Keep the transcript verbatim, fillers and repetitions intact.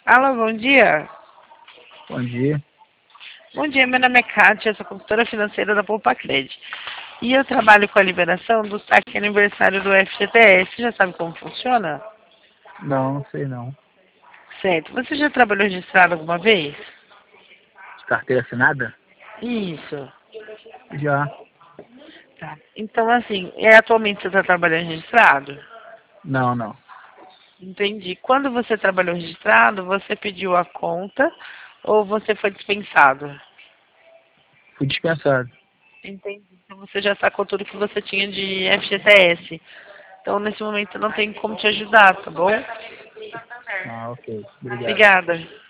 Alô, bom dia. Bom dia. Bom dia, meu nome é Kátia, sou consultora financeira da Poupa Cred. E eu trabalho com a liberação do saque aniversário do F G T S. Você já sabe como funciona? Não, não sei não. Certo. Você já trabalhou registrado alguma vez? De carteira assinada? Isso. Já. Tá. Então, assim, é, atualmente você está trabalhando registrado? Não, não. Entendi. Quando você trabalhou registrado, você pediu a conta ou você foi dispensado? Fui dispensado. Entendi. Então você já sacou tudo que você tinha de F G T S. Então, nesse momento, não tem como te ajudar, tá bom? Ah, ok. Obrigado. Obrigada.